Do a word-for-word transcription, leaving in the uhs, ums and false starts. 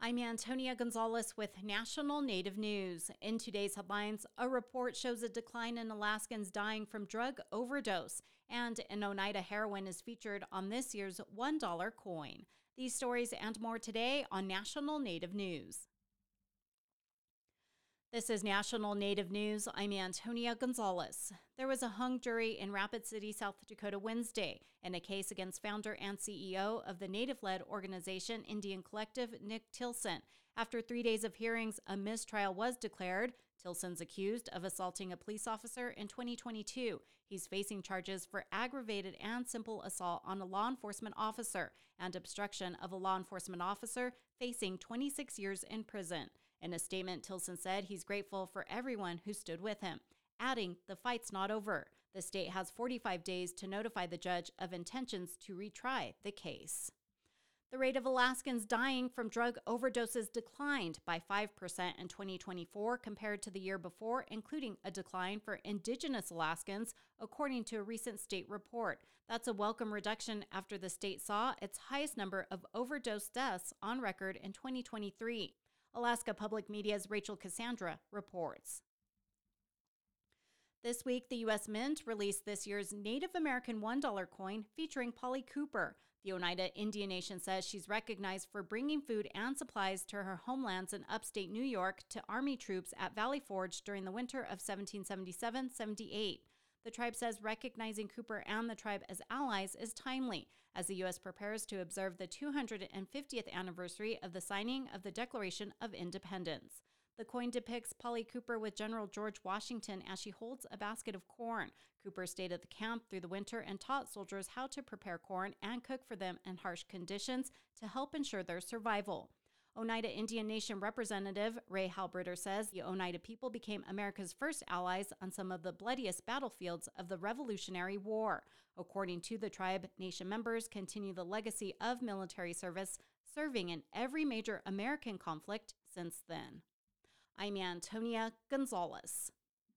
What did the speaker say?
I'm Antonia Gonzalez with National Native News. In today's headlines, a report shows a decline in Alaskans dying from drug overdose, and an Oneida heroine is featured on this year's one dollar coin. These stories and more today on National Native News. This is National Native News. I'm Antonia Gonzalez. There was a hung jury in Rapid City, South Dakota Wednesday in a case against founder and C E O of the Native-led organization Indian Collective, Nick Tilson. After three days of hearings, a mistrial was declared. Tilson's accused of assaulting a police officer in twenty twenty-two. He's facing charges for aggravated and simple assault on a law enforcement officer and obstruction of a law enforcement officer, facing twenty-six years in prison. In a statement, Tilson said he's grateful for everyone who stood with him, adding, "The fight's not over. The state has forty-five days to notify the judge of intentions to retry the case." The rate of Alaskans dying from drug overdoses declined by five percent in twenty twenty-four compared to the year before, including a decline for Indigenous Alaskans, according to a recent state report. That's a welcome reduction after the state saw its highest number of overdose deaths on record in twenty twenty-three. Alaska Public Media's Rachel Cassandra reports. This week, the U S Mint released this year's Native American one dollar coin featuring Polly Cooper. The Oneida Indian Nation says she's recognized for bringing food and supplies to her homelands in upstate New York to Army troops at Valley Forge during the winter of seventeen seventy-seven seventy-eight. The tribe says recognizing Cooper and the tribe as allies is timely, as the U S prepares to observe the two hundred fiftieth anniversary of the signing of the Declaration of Independence. The coin depicts Polly Cooper with General George Washington as she holds a basket of corn. Cooper stayed at the camp through the winter and taught soldiers how to prepare corn and cook for them in harsh conditions to help ensure their survival. Oneida Indian Nation Representative Ray Halbritter says the Oneida people became America's first allies on some of the bloodiest battlefields of the Revolutionary War. According to the tribe, nation members continue the legacy of military service, serving in every major American conflict since then. I'm Antonia Gonzalez.